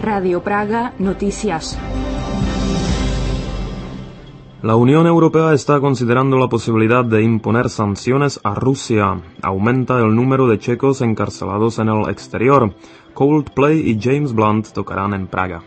Radio Praga, noticias. La Unión Europea está considerando la posibilidad de imponer sanciones a Rusia. Aumenta el número de checos encarcelados en el exterior. Coldplay y James Blunt tocarán en Praga.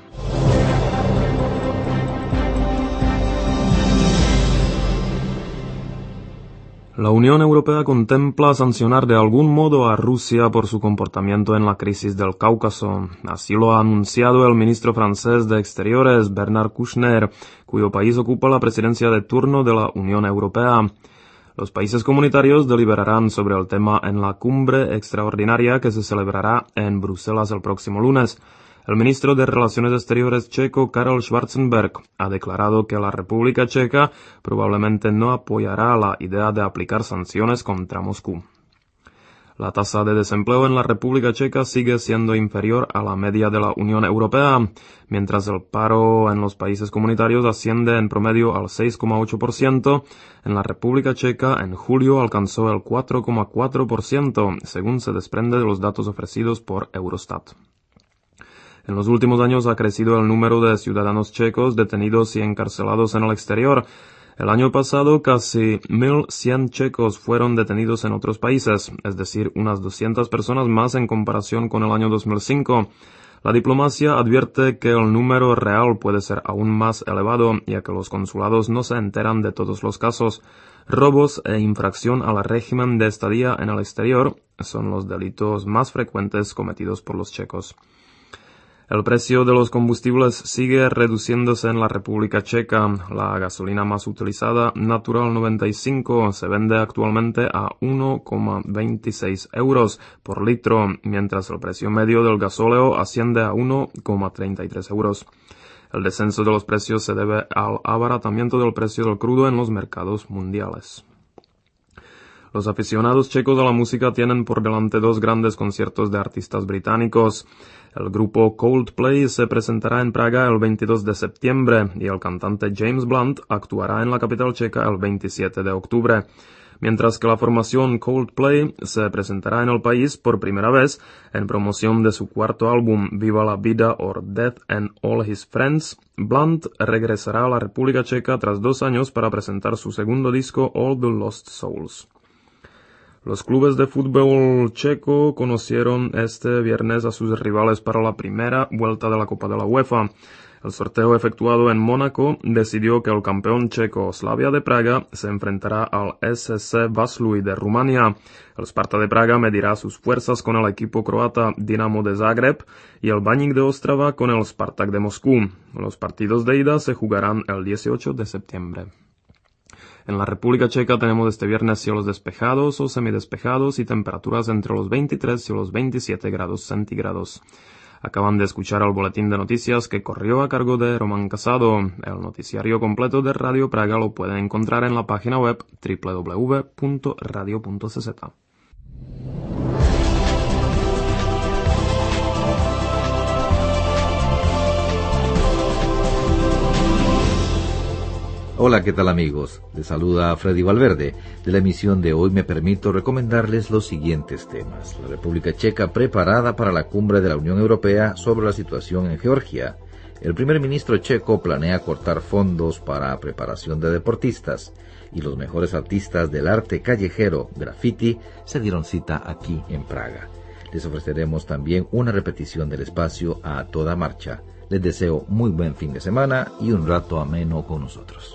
La Unión Europea contempla sancionar de algún modo a Rusia por su comportamiento en la crisis del Cáucaso. Así lo ha anunciado el ministro francés de Exteriores, Bernard Kouchner, cuyo país ocupa la presidencia de turno de la Unión Europea. Los países comunitarios deliberarán sobre el tema en la cumbre extraordinaria que se celebrará en Bruselas el próximo lunes. El ministro de Relaciones Exteriores checo, Karel Schwarzenberg, ha declarado que la República Checa probablemente no apoyará la idea de aplicar sanciones contra Moscú. La tasa de desempleo en la República Checa sigue siendo inferior a la media de la Unión Europea, mientras el paro en los países comunitarios asciende en promedio al 6,8%. En la República Checa, en julio, alcanzó el 4,4%, según se desprende de los datos ofrecidos por Eurostat. En los últimos años ha crecido el número de ciudadanos checos detenidos y encarcelados en el exterior. El año pasado, casi 1.100 checos fueron detenidos en otros países, es decir, unas 200 personas más en comparación con el año 2005. La diplomacia advierte que el número real puede ser aún más elevado, ya que los consulados no se enteran de todos los casos. Robos e infracción al régimen de estadía en el exterior son los delitos más frecuentes cometidos por los checos. El precio de los combustibles sigue reduciéndose en la República Checa. La gasolina más utilizada, Natural 95, se vende actualmente a 1,26 euros por litro, mientras el precio medio del gasóleo asciende a 1,33 euros. El descenso de los precios se debe al abaratamiento del precio del crudo en los mercados mundiales. Los aficionados checos a la música tienen por delante dos grandes conciertos de artistas británicos. El grupo Coldplay se presentará en Praga el 22 de septiembre y el cantante James Blunt actuará en la capital checa el 27 de octubre. Mientras que la formación Coldplay se presentará en el país por primera vez en promoción de su cuarto álbum Viva la Vida or Death and All His Friends, Blunt regresará a la República Checa tras 2 años para presentar su segundo disco All the Lost Souls. Los clubes de fútbol checo conocieron este viernes a sus rivales para la primera vuelta de la Copa de la UEFA. El sorteo efectuado en Mónaco decidió que el campeón checo Slavia de Praga se enfrentará al SC Vaslui de Rumania. El Sparta de Praga medirá sus fuerzas con el equipo croata Dinamo de Zagreb y el Baník de Ostrava con el Spartak de Moscú. Los partidos de ida se jugarán el 18 de septiembre. En la República Checa tenemos este viernes cielos despejados o semidespejados y temperaturas entre los 23 y los 27 grados centígrados. Acaban de escuchar el boletín de noticias que corrió a cargo de Román Casado. El noticiario completo de Radio Praga lo pueden encontrar en la página web www.radio.cz. Hola, ¿qué tal amigos? Les saluda Freddy Valverde. De la emisión de hoy me permito recomendarles los siguientes temas. La República Checa preparada para la cumbre de la Unión Europea sobre la situación en Georgia. El primer ministro checo planea cortar fondos para preparación de deportistas. Y los mejores artistas del arte callejero, graffiti, se dieron cita aquí en Praga. Les ofreceremos también una repetición del espacio a toda marcha. Les deseo muy buen fin de semana y un rato ameno con nosotros.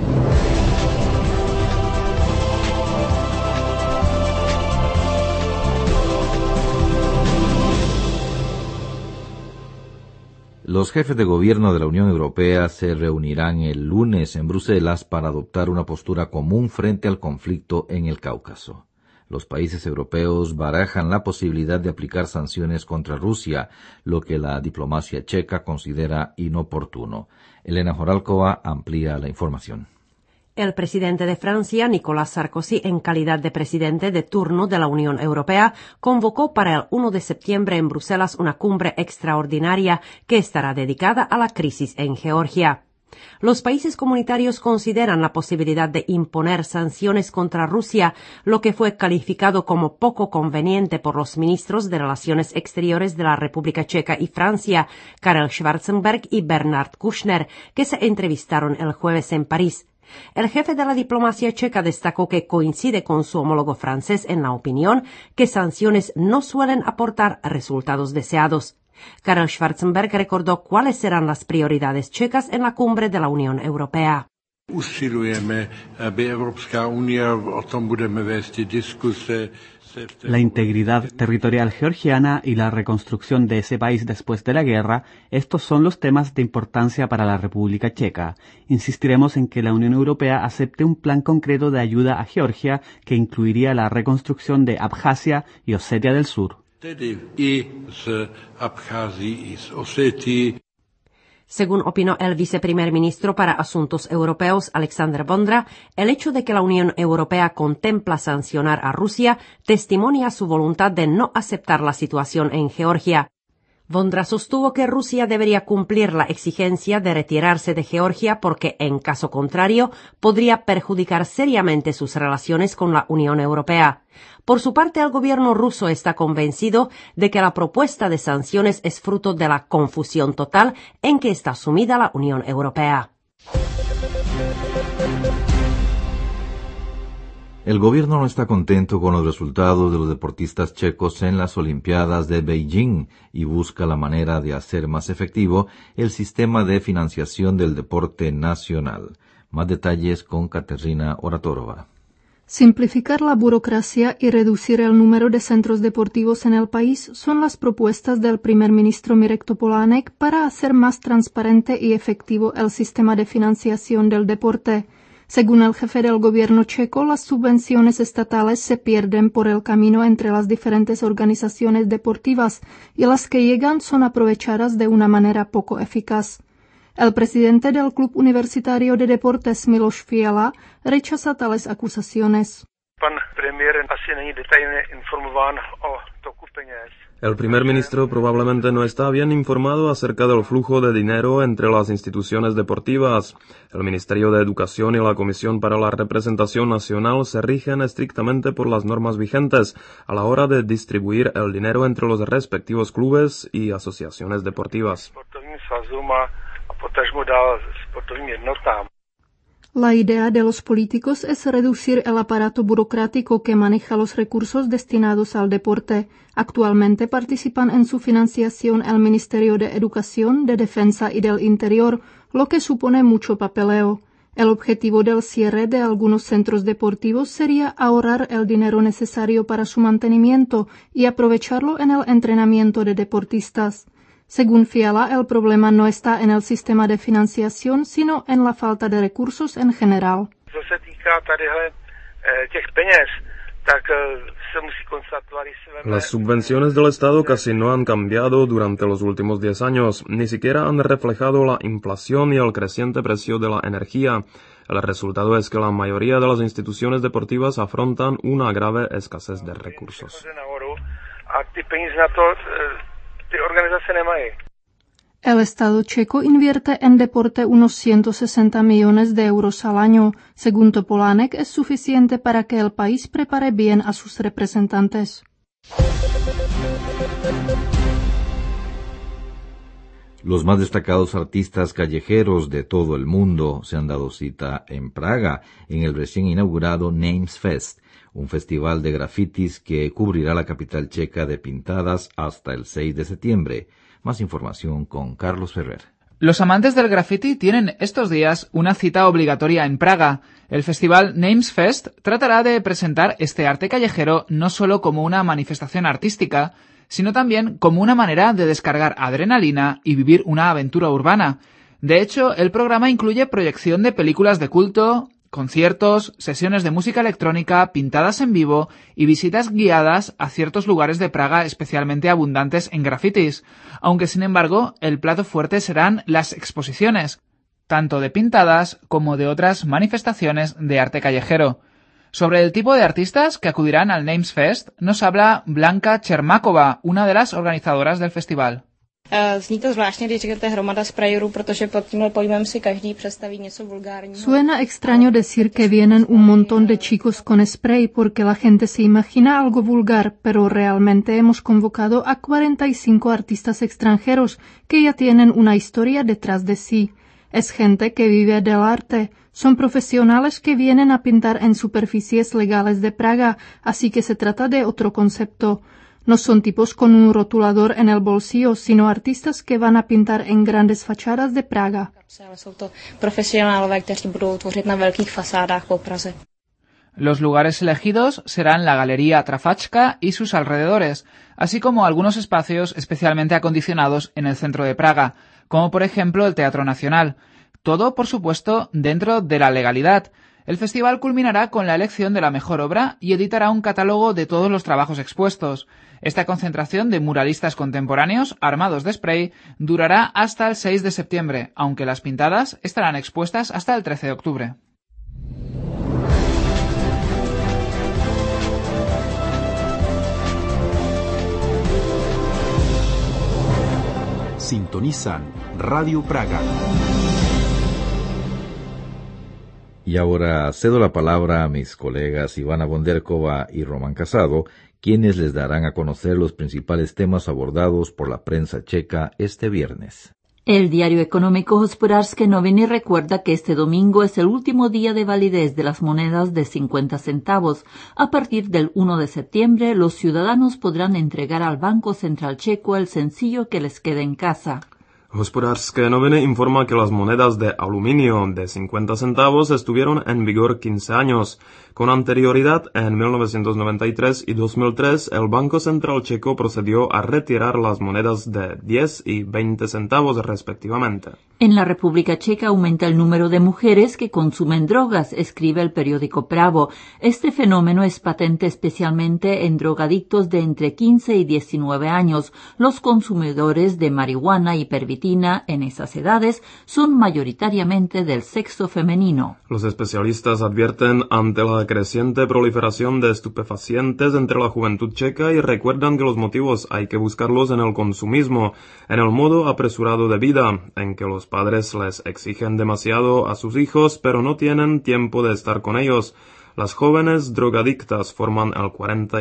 Los jefes de gobierno de la Unión Europea se reunirán el lunes en Bruselas para adoptar una postura común frente al conflicto en el Cáucaso. Los países europeos barajan la posibilidad de aplicar sanciones contra Rusia, lo que la diplomacia checa considera inoportuno. Elena Horálková amplía la información. El presidente de Francia, Nicolas Sarkozy, en calidad de presidente de turno de la Unión Europea, convocó para el 1 de septiembre en Bruselas una cumbre extraordinaria que estará dedicada a la crisis en Georgia. Los países comunitarios consideran la posibilidad de imponer sanciones contra Rusia, lo que fue calificado como poco conveniente por los ministros de Relaciones Exteriores de la República Checa y Francia, Karel Schwarzenberg y Bernard Kouchner, que se entrevistaron el jueves en París. El jefe de la diplomacia checa destacó que coincide con su homólogo francés en la opinión que sanciones no suelen aportar resultados deseados. Karel Schwarzenberg recordó cuáles serán las prioridades checas en la cumbre de la Unión Europea. Usilujeme, aby Evropská unie, o tom budeme vést diskuse. La integridad territorial georgiana y la reconstrucción de ese país después de la guerra, estos son los temas de importancia para la República Checa. Insistiremos en que la Unión Europea acepte un plan concreto de ayuda a Georgia que incluiría la reconstrucción de Abjasia y Osetia del Sur. Según opinó el viceprimer ministro para Asuntos Europeos, Alexander Vondra, el hecho de que la Unión Europea contempla sancionar a Rusia testimonia su voluntad de no aceptar la situación en Georgia. Vondra sostuvo que Rusia debería cumplir la exigencia de retirarse de Georgia porque, en caso contrario, podría perjudicar seriamente sus relaciones con la Unión Europea. Por su parte, el gobierno ruso está convencido de que la propuesta de sanciones es fruto de la confusión total en que está sumida la Unión Europea. El gobierno no está contento con los resultados de los deportistas checos en las Olimpiadas de Beijing y busca la manera de hacer más efectivo el sistema de financiación del deporte nacional. Más detalles con Kateřina Oratorova. Simplificar la burocracia y reducir el número de centros deportivos en el país son las propuestas del primer ministro Mirek Topolánek para hacer más transparente y efectivo el sistema de financiación del deporte. Según el jefe del gobierno checo, las subvenciones estatales se pierden por el camino entre las diferentes organizaciones deportivas y las que llegan son aprovechadas de una manera poco eficaz. El presidente del Club Universitario de Deportes Miloš Fiala rechaza tales acusaciones. El primer ministro probablemente no está bien informado acerca del flujo de dinero entre las instituciones deportivas. El Ministerio de Educación y la Comisión para la Representación Nacional se rigen estrictamente por las normas vigentes a la hora de distribuir el dinero entre los respectivos clubes y asociaciones deportivas. La idea de los políticos es reducir el aparato burocrático que maneja los recursos destinados al deporte. Actualmente participan en su financiación el Ministerio de Educación, de Defensa y del Interior, lo que supone mucho papeleo. El objetivo del cierre de algunos centros deportivos sería ahorrar el dinero necesario para su mantenimiento y aprovecharlo en el entrenamiento de deportistas. Según Fiala, el problema no está en el sistema de financiación, sino en la falta de recursos en general. Las subvenciones del Estado casi no han cambiado durante los últimos 10 años, ni siquiera han reflejado la inflación y el creciente precio de la energía. El resultado es que la mayoría de las instituciones deportivas afrontan una grave escasez de recursos. El Estado checo invierte en deporte unos 160 millones de euros al año. Según Topolánek, es suficiente para que el país prepare bien a sus representantes. Los más destacados artistas callejeros de todo el mundo se han dado cita en Praga, en el recién inaugurado Names Fest, un festival de grafitis que cubrirá la capital checa de pintadas hasta el 6 de septiembre. Más información con Carlos Ferrer. Los amantes del graffiti tienen estos días una cita obligatoria en Praga. El festival Names Fest tratará de presentar este arte callejero no solo como una manifestación artística, sino también como una manera de descargar adrenalina y vivir una aventura urbana. De hecho, el programa incluye proyección de películas de culto, conciertos, sesiones de música electrónica, pintadas en vivo y visitas guiadas a ciertos lugares de Praga especialmente abundantes en grafitis, aunque sin embargo el plato fuerte serán las exposiciones, tanto de pintadas como de otras manifestaciones de arte callejero. Sobre el tipo de artistas que acudirán al Names Fest nos habla Blanka Chermakova, una de las organizadoras del festival. Suena extraño decir que vienen un montón de chicos con spray porque la gente se imagina algo vulgar, pero realmente hemos convocado a 45 artistas extranjeros que ya tienen una historia detrás de sí. Es gente que vive del arte. Son profesionales que vienen a pintar en superficies legales de Praga, así que se trata de otro concepto. No son tipos con un rotulador en el bolsillo, sino artistas que van a pintar en grandes fachadas de Praga. Los lugares elegidos serán la Galería Trafachka y sus alrededores, así como algunos espacios especialmente acondicionados en el centro de Praga, como por ejemplo el Teatro Nacional. Todo, por supuesto, dentro de la legalidad. El festival culminará con la elección de la mejor obra y editará un catálogo de todos los trabajos expuestos. Esta concentración de muralistas contemporáneos armados de spray durará hasta el 6 de septiembre, aunque las pintadas estarán expuestas hasta el 13 de octubre. Sintonizan Radio Praga. Y ahora cedo la palabra a mis colegas Ivana Bonderkova y Román Casado, quienes les darán a conocer los principales temas abordados por la prensa checa este viernes. El diario económico Hospodářské noviny recuerda que este domingo es el último día de validez de las monedas de 50 centavos. A partir del 1 de septiembre, los ciudadanos podrán entregar al Banco Central Checo el sencillo que les quede en casa. Hospodářské noviny informa que las monedas de aluminio de 50 centavos estuvieron en vigor 15 años. Con anterioridad, en 1993 y 2003, el Banco Central Checo procedió a retirar las monedas de 10 y 20 centavos respectivamente. En la República Checa aumenta el número de mujeres que consumen drogas, escribe el periódico Pravo. Este fenómeno es patente especialmente en drogadictos de entre 15 y 19 años. Los consumidores de marihuana y pervitina en esas edades son mayoritariamente del sexo femenino. Los especialistas advierten ante la creciente proliferación de estupefacientes entre la juventud checa y recuerdan que los motivos hay que buscarlos en el consumismo, en el modo apresurado de vida, en que los padres les exigen demasiado a sus hijos pero no tienen tiempo de estar con ellos. Las jóvenes drogadictas forman el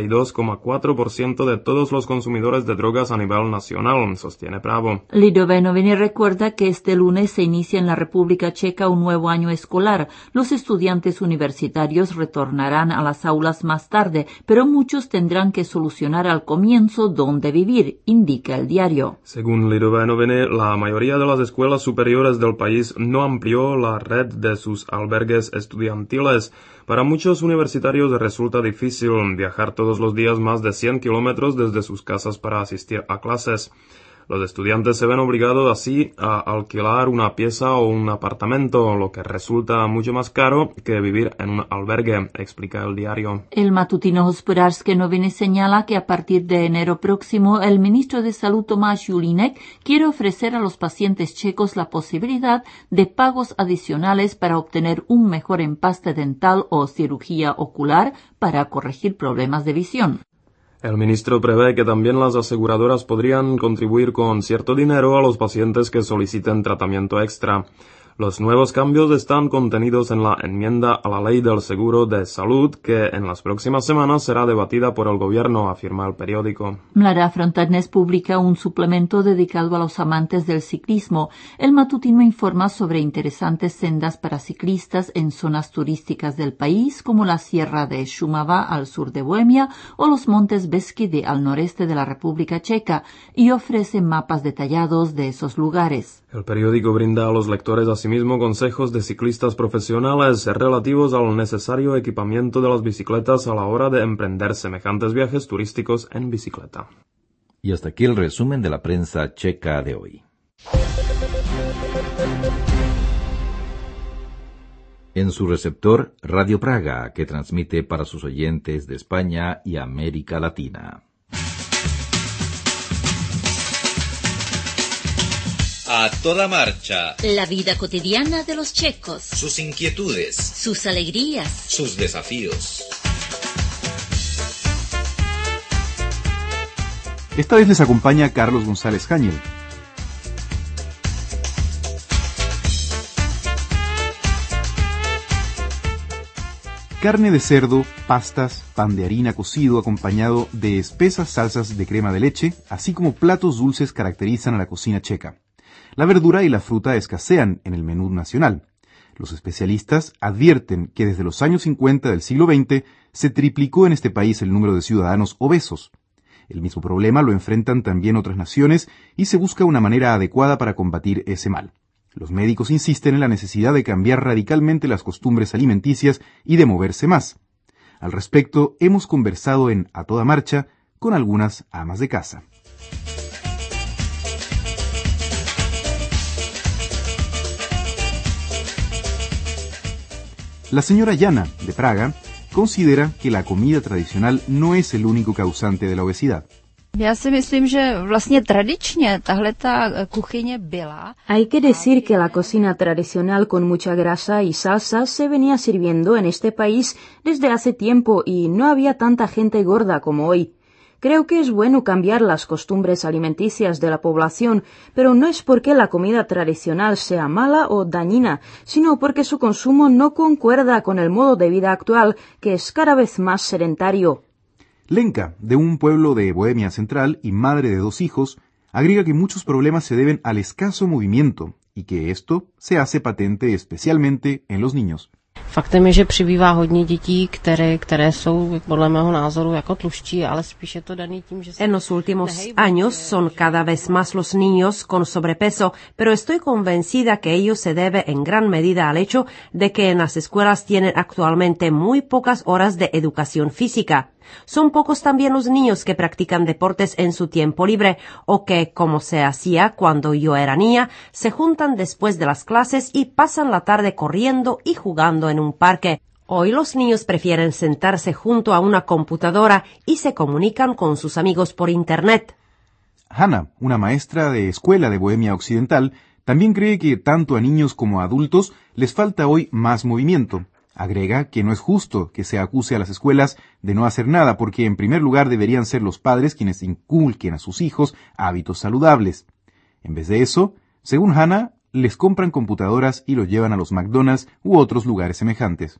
42,4% de todos los consumidores de drogas a nivel nacional, sostiene Pravo. Lidové noviny recuerda que este lunes se inicia en la República Checa un nuevo año escolar. Los estudiantes universitarios retornarán a las aulas más tarde, pero muchos tendrán que solucionar al comienzo dónde vivir, indica el diario. Según Lidové noviny, la mayoría de las escuelas superiores del país no amplió la red de sus albergues estudiantiles. Para muchos universitarios resulta difícil viajar todos los días más de 100 kilómetros desde sus casas para asistir a clases. Los estudiantes se ven obligados así a alquilar una pieza o un apartamento, lo que resulta mucho más caro que vivir en un albergue, explica el diario. El matutino Hospodářské noviny señala que a partir de enero próximo el ministro de Salud Tomáš Julínek quiere ofrecer a los pacientes checos la posibilidad de pagos adicionales para obtener un mejor empaste dental o cirugía ocular para corregir problemas de visión. El ministro prevé que también las aseguradoras podrían contribuir con cierto dinero a los pacientes que soliciten tratamiento extra. Los nuevos cambios están contenidos en la enmienda a la Ley del Seguro de Salud que en las próximas semanas será debatida por el gobierno, afirma el periódico. Mladá fronta dnes publica un suplemento dedicado a los amantes del ciclismo. El matutino informa sobre interesantes sendas para ciclistas en zonas turísticas del país como la Sierra de Šumava al sur de Bohemia o los montes Beskidi al noreste de la República Checa y ofrece mapas detallados de esos lugares. El periódico brinda a los lectores asimismo consejos de ciclistas profesionales relativos al necesario equipamiento de las bicicletas a la hora de emprender semejantes viajes turísticos en bicicleta. Y hasta aquí el resumen de la prensa checa de hoy. En su receptor, Radio Praga, que transmite para sus oyentes de España y América Latina. A toda marcha. La vida cotidiana de los checos. Sus inquietudes. Sus alegrías. Sus desafíos. Esta vez les acompaña Carlos González Jáñez. carne de cerdo, pastas, pan de harina cocido acompañado de espesas salsas de crema de leche, así como platos dulces caracterizan a la cocina checa. La verdura y la fruta escasean en el menú nacional. Los especialistas advierten que desde los años 50 del siglo XX se triplicó en este país el número de ciudadanos obesos. El mismo problema lo enfrentan también otras naciones y se busca una manera adecuada para combatir ese mal. Los médicos insisten en la necesidad de cambiar radicalmente las costumbres alimenticias y de moverse más. Al respecto, hemos conversado en A Toda Marcha con algunas amas de casa. La señora Jana, de Praga, considera que la comida tradicional no es el único causante de la obesidad. Hay que decir que la cocina tradicional con mucha grasa y salsas se venía sirviendo en este país desde hace tiempo y no había tanta gente gorda como hoy. Creo que es bueno cambiar las costumbres alimenticias de la población, pero no es porque la comida tradicional sea mala o dañina, sino porque su consumo no concuerda con el modo de vida actual, que es cada vez más sedentario. Lenka, de un pueblo de Bohemia Central y madre de 2 hijos, agrega que muchos problemas se deben al escaso movimiento y que esto se hace patente especialmente en los niños. Faktem je, že přibývá hodně dětí, které jsou podle mého názoru jako tluščí, ale spíše to daný tím, že En los últimos años son cada vez más los niños con sobrepeso, pero estoy convencida que ello se debe en gran medida al hecho de que en las escuelas tienen actualmente muy pocas horas de educación física. Son pocos también los niños que practican deportes en su tiempo libre o que, como se hacía cuando yo era niña, se juntan después de las clases y pasan la tarde corriendo y jugando en un parque. Hoy los niños prefieren sentarse junto a una computadora y se comunican con sus amigos por Internet. Hanna, una maestra de escuela de Bohemia Occidental, también cree que tanto a niños como a adultos les falta hoy más movimiento. Agrega que no es justo que se acuse a las escuelas de no hacer nada porque en primer lugar deberían ser los padres quienes inculquen a sus hijos hábitos saludables. En vez de eso, según Hanna, les compran computadoras y los llevan a los McDonald's u otros lugares semejantes.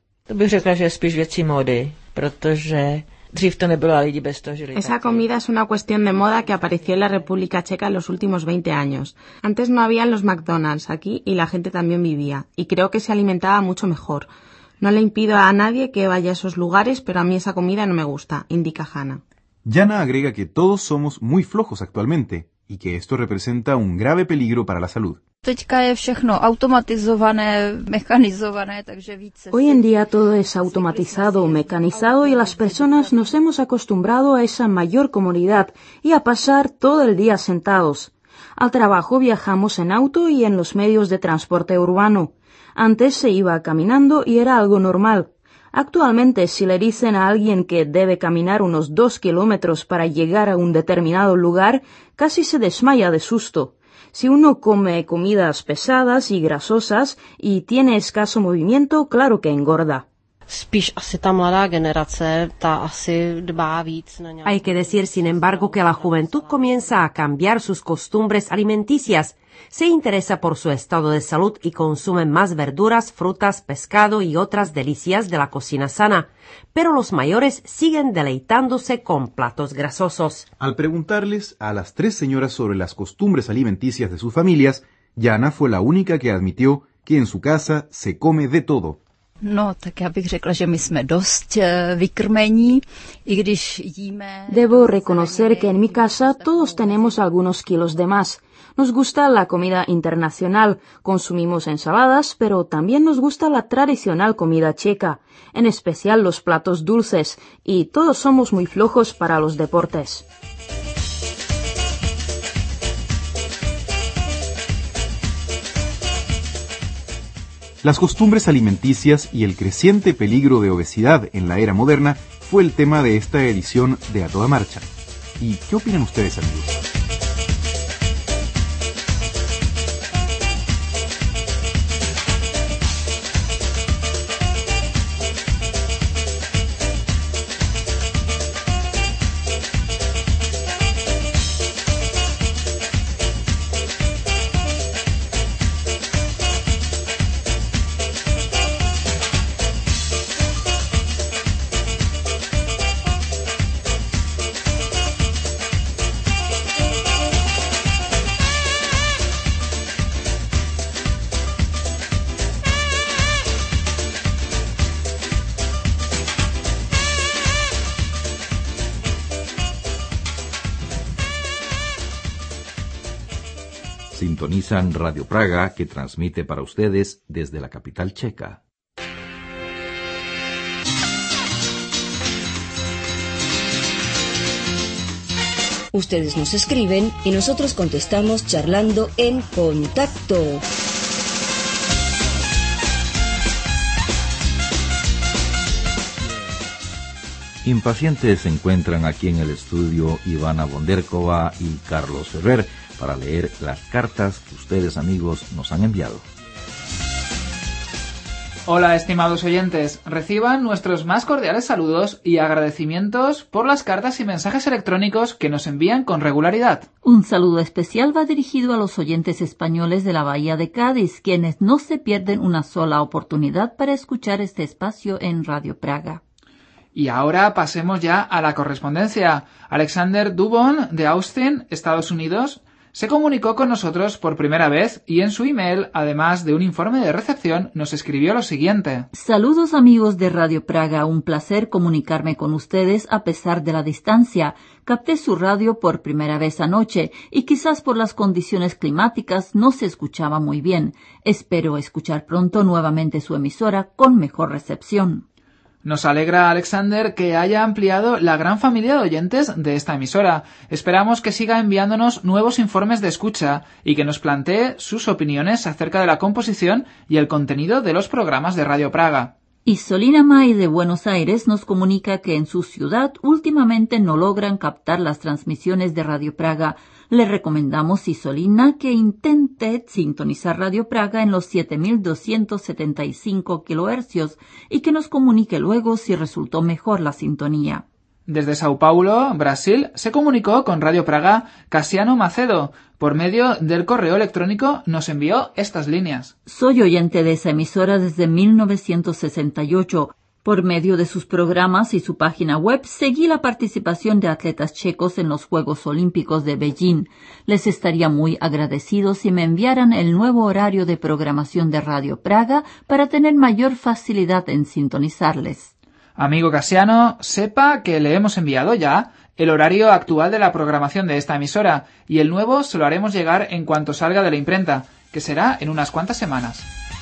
Esa comida es una cuestión de moda que apareció en la República Checa en los últimos 20 años. Antes no habían los McDonald's aquí y la gente también vivía, y creo que se alimentaba mucho mejor. No le impido a nadie que vaya a esos lugares, pero a mí esa comida no me gusta, indica Hanna. Jana agrega que todos somos muy flojos actualmente y que esto representa un grave peligro para la salud. Hoy en día todo es automatizado, mecanizado y las personas nos hemos acostumbrado a esa mayor comodidad y a pasar todo el día sentados. Al trabajo viajamos en auto y en los medios de transporte urbano. Antes se iba caminando y era algo normal. Actualmente, si le dicen a alguien que debe caminar unos 2 kilómetros para llegar a un determinado lugar, casi se desmaya de susto. Si uno come comidas pesadas y grasosas y tiene escaso movimiento, claro que engorda. Hay que decir, sin embargo, que la juventud comienza a cambiar sus costumbres alimenticias. Se interesa por su estado de salud y consume más verduras, frutas, pescado y otras delicias de la cocina sana. Pero los mayores siguen deleitándose con platos grasosos. Al preguntarles a las 3 señoras sobre las costumbres alimenticias de sus familias, Jana fue la única que admitió que en su casa se come de todo. Debo reconocer que en mi casa todos tenemos algunos kilos de más. Nos gusta la comida internacional, consumimos ensaladas, pero también nos gusta la tradicional comida checa, en especial los platos dulces, y todos somos muy flojos para los deportes. Las costumbres alimenticias y el creciente peligro de obesidad en la era moderna fue el tema de esta edición de A Toda Marcha. ¿Y qué opinan ustedes, amigos? sintonizan Radio Praga, que transmite para ustedes desde la capital checa. Ustedes nos escriben y nosotros contestamos charlando en Contacto. Impacientes se encuentran aquí en el estudio Ivana Bonderkova y Carlos Ferrer para leer las cartas que ustedes, amigos, nos han enviado. Hola, estimados oyentes. Reciban nuestros más cordiales saludos y agradecimientos por las cartas y mensajes electrónicos que nos envían con regularidad. Un saludo especial va dirigido a los oyentes españoles de la Bahía de Cádiz, quienes no se pierden una sola oportunidad para escuchar este espacio en Radio Praga. Y ahora pasemos ya a la correspondencia. Alexander Dubon, de Austin, Estados Unidos, se comunicó con nosotros por primera vez y en su email, además de un informe de recepción, nos escribió lo siguiente. Saludos, amigos de Radio Praga, un placer comunicarme con ustedes a pesar de la distancia. Capté su radio por primera vez anoche y quizás por las condiciones climáticas no se escuchaba muy bien. Espero escuchar pronto nuevamente su emisora con mejor recepción. Nos alegra, Alexander, que haya ampliado la gran familia de oyentes de esta emisora. Esperamos que siga enviándonos nuevos informes de escucha y que nos plantee sus opiniones acerca de la composición y el contenido de los programas de Radio Praga. Y Solina May de Buenos Aires nos comunica que en su ciudad últimamente no logran captar las transmisiones de Radio Praga. Le recomendamos, Isolina, que intente sintonizar Radio Praga en los 7275 kHz y que nos comunique luego si resultó mejor la sintonía. Desde Sao Paulo, Brasil, se comunicó con Radio Praga Casiano Macedo. Por medio del correo electrónico nos envió estas líneas. Soy oyente de esa emisora desde 1968. Por medio de sus programas y su página web, seguí la participación de atletas checos en los Juegos Olímpicos de Beijing. Les estaría muy agradecido si me enviaran el nuevo horario de programación de Radio Praga para tener mayor facilidad en sintonizarles. Amigo Casiano, sepa que le hemos enviado ya el horario actual de la programación de esta emisora y el nuevo se lo haremos llegar en cuanto salga de la imprenta, que será en unas cuantas semanas.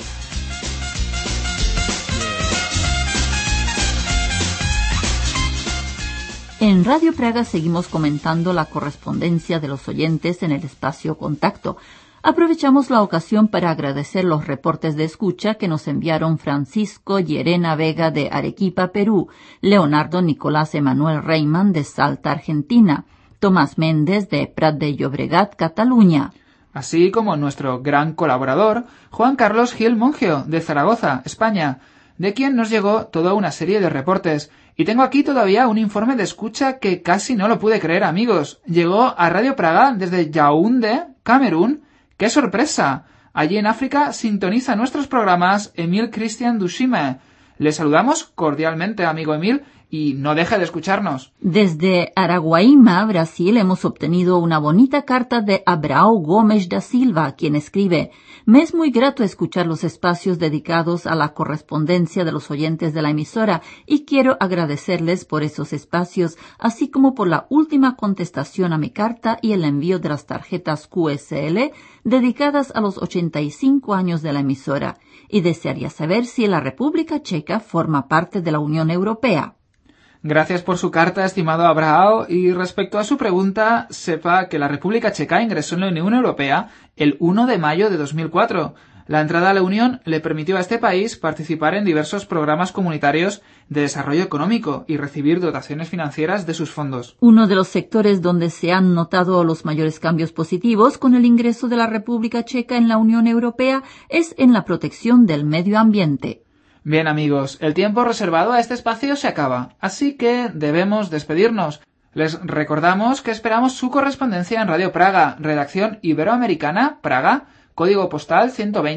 En Radio Praga seguimos comentando la correspondencia de los oyentes en el espacio Contacto. Aprovechamos la ocasión para agradecer los reportes de escucha que nos enviaron Francisco Llerena Vega de Arequipa, Perú, Leonardo Nicolás Emanuel Reimann de Salta, Argentina, Tomás Méndez de Prat de Llobregat, Cataluña, así como nuestro gran colaborador, Juan Carlos Gil Mongio de Zaragoza, España, de quien nos llegó toda una serie de reportes. Y tengo aquí todavía un informe de escucha que casi no lo pude creer, amigos. Llegó a Radio Praga desde Yaoundé, Camerún. ¡Qué sorpresa! Allí en África sintoniza nuestros programas Emil Christian Dushime. Le saludamos cordialmente, amigo Emil, y no deje de escucharnos. Desde Araguaíma, Brasil, hemos obtenido una bonita carta de Abraão Gomes da Silva, quien escribe: me es muy grato escuchar los espacios dedicados a la correspondencia de los oyentes de la emisora y quiero agradecerles por esos espacios, así como por la última contestación a mi carta y el envío de las tarjetas QSL dedicadas a los 85 años de la emisora. Y desearía saber si la República Checa forma parte de la Unión Europea. Gracias por su carta, estimado Abraão, y respecto a su pregunta, sepa que la República Checa ingresó en la Unión Europea el 1 de mayo de 2004. La entrada a la Unión le permitió a este país participar en diversos programas comunitarios de desarrollo económico y recibir dotaciones financieras de sus fondos. Uno de los sectores donde se han notado los mayores cambios positivos con el ingreso de la República Checa en la Unión Europea es en la protección del medio ambiente. Bien, amigos, el tiempo reservado a este espacio se acaba, así que debemos despedirnos. Les recordamos que esperamos su correspondencia en Radio Praga, redacción Iberoamericana, Praga, código postal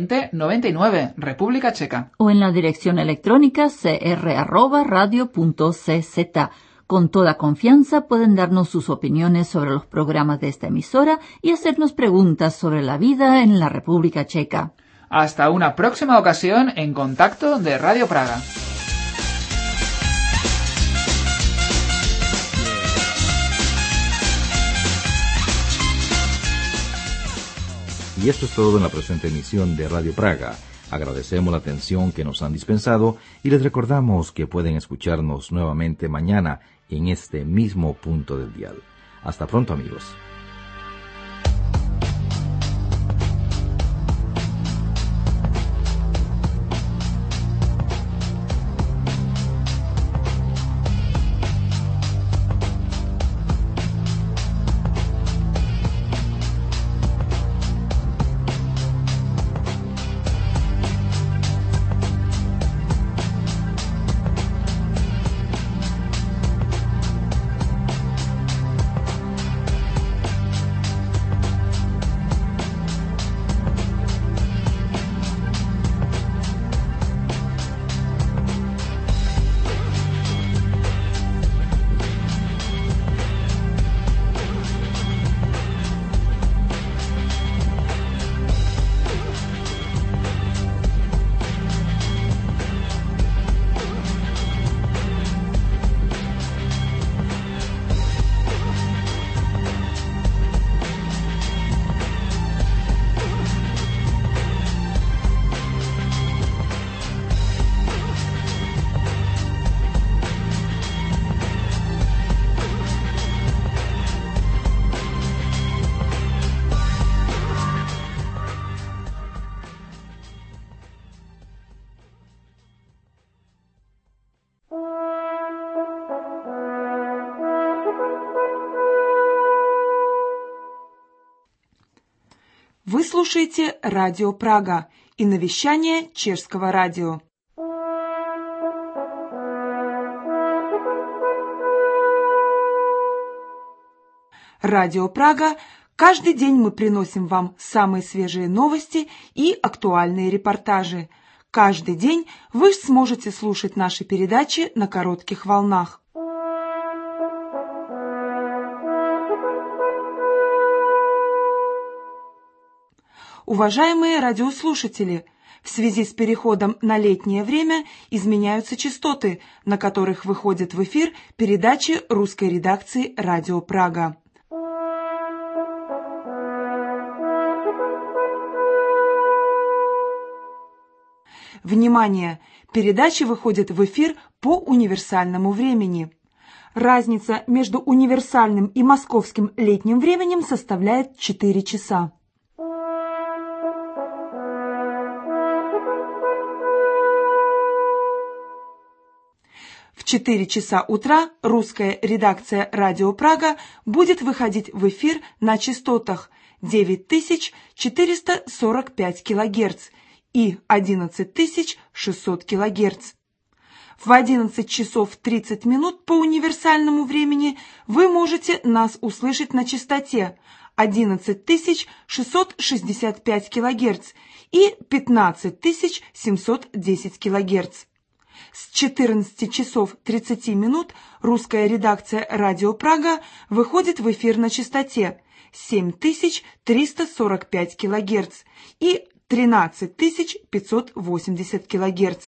12099, República Checa. O en la dirección electrónica cr@radio.cz. Con toda confianza pueden darnos sus opiniones sobre los programas de esta emisora y hacernos preguntas sobre la vida en la República Checa. Hasta una próxima ocasión en Contacto de Radio Praga. Y esto es todo en la presente emisión de Radio Praga. Agradecemos la atención que nos han dispensado y les recordamos que pueden escucharnos nuevamente mañana en este mismo punto del dial. Hasta pronto, amigos. Вы слушаете Радио Прага и навещание Чешского радио. Радио Прага. Каждый день мы приносим вам самые свежие новости и актуальные репортажи. Каждый день вы сможете слушать наши передачи на коротких волнах. Уважаемые радиослушатели, в связи с переходом на летнее время изменяются частоты, на которых выходят в эфир передачи русской редакции «Радио Прага». Внимание! Передачи выходят в эфир по универсальному времени. Разница между универсальным и московским летним временем составляет 4 часа. В 4 часа утра русская редакция «Радио Прага» будет выходить в эфир на частотах 9445 кГц и 11600 кГц. В 11 часов 30 минут по универсальному времени вы можете нас услышать на частоте 11665 кГц и 15710 кГц. С 14 часов 30 минут русская редакция «Радио Прага» выходит в эфир на частоте 7345 кГц и 13580 кГц.